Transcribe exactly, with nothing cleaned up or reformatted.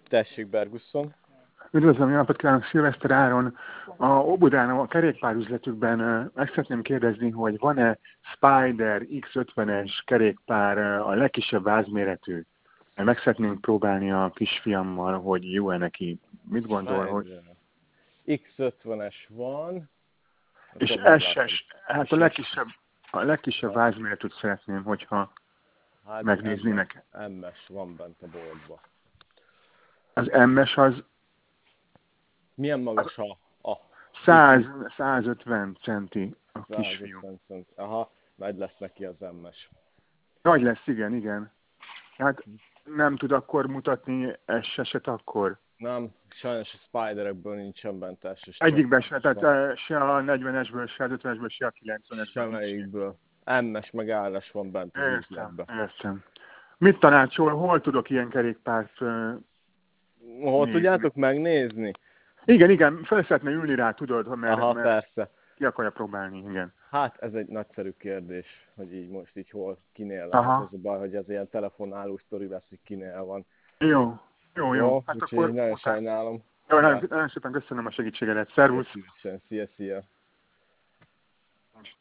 Tessék, Bergusson. Üdvözlöm, jó napot kívánok, Szilveszter Áron. A Óbudán, a kerékpárüzletükben meg szeretném kérdezni, hogy van-e Spider iksz ötvenes kerékpár a legkisebb vázméretű? Meg szeretnénk próbálni a kisfiammal, hogy jó-e neki. Mit gondol, Spider. hogy... iksz ötvenes van. És Tudom, nem es látom. es, hát És a legkisebb, a legkisebb Ha. vázméretűt szeretném, hogyha Hát megnéznének. em es van bent a boltba. Az em es az Milyen magas a... a száz, százötven centi a kisfiú. százötven cent. Aha, nagy lesz neki az em es. Nagy lesz, igen, igen. Hát nem tud akkor mutatni es eset akkor? Nem, sajnos a Spiderekből nincsen bent es es. Egyikben se, tehát uh, se a negyvenesből, se az ötvenesből, se a kilencvenesből nincs. Semmelyikből. em es meg á es van bent az Értem, üzletben. értem. Mit tanácsol, hol tudok ilyen kerékpárt uh, Hol nézni? tudjátok megnézni? Igen, igen, fel szeretne ülni rá, tudod, mert, Aha, mert persze. ki akarja próbálni, igen. Hát ez egy nagyszerű kérdés, hogy így most így hol, kinél lehet. Aha. Ez a baj, hogy ez ilyen telefonáló sztori lesz, hogy kinél van. Jó, jó, jó. Jó, Hát úgyhogy akkor nagyon után... sajnálom. Jó, nagyon, nagyon szépen köszönöm a segítségedet. Szervusz! Szia, szia, szia.